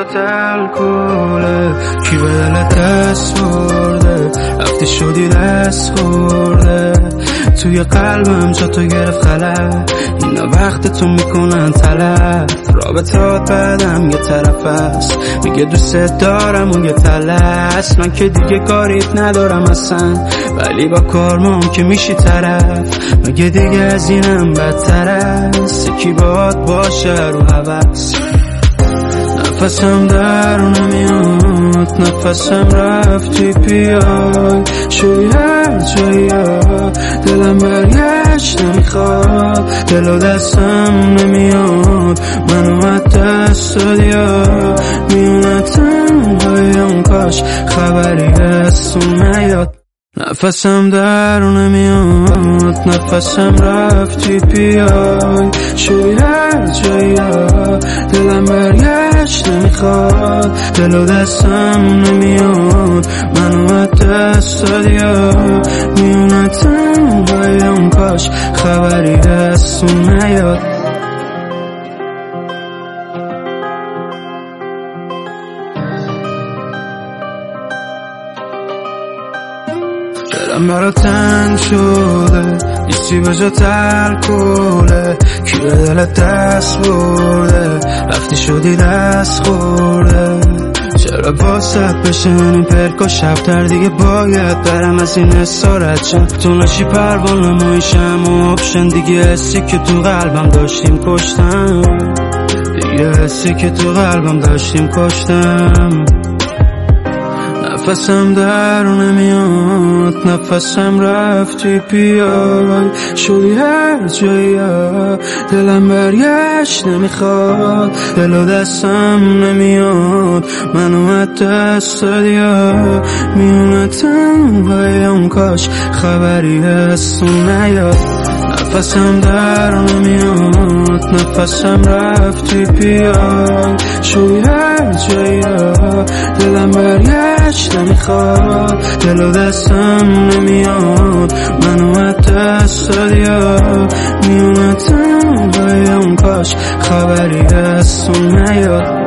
برات الکله کی به دلت دست برده وقتی شدی دست خورده توی قلبم جا تو گرفت خلق اینا وقت تو میکنن تلف رابطات بعدم یه طرف است میگه دوست دارم اون یه تلس من که دیگه کاریت ندارم اصلا ولی با کارمون که میشی طرف مگه دیگه از اینم بدتر است کی باهات باشه رو هوس نفسم در نمیاد نفسم رفتی بیای شوی هر جایی دلم برگشت نمیخواد دل و دستم نمیاد منو از دست دادی میونتم بایم کاش خبری از تو نیاد نفسم در نمیاد نفسم رفتی بیای شوی هر جایی دلم برگشت نمیخواد دل و دستم نمیاد منو از دست دادی میونتم بایم کاش خبری از تو نیاد دلم برا تنگ شده ایستی به جا الکله کی به دلت دست برده وقتی شدی دست خورده چرا واسط بشن این پرک و شبتر دیگه باید برم از این اسارت شم تو نشی پروانه مایشم و آپشن دیگه حسی که تو قلبم داشتیم کشتم دیگه حسی که تو قلبم داشتیم کشتم نفسم در نمیاد نفسم رفتی بیای شدی هر جایی دلم برگشت نمیخواد دل و دستم نمیاد منو از دست دادی میونتم بایم کاش خبری از تو نیاد نفسم در نمیاد نفسم رفتی بیای شوی هر جایی دلم برگشت نمیخواد دل و دستم نمیاد منو از دست دادی میونتم بایم کاش خبری از تو نیاد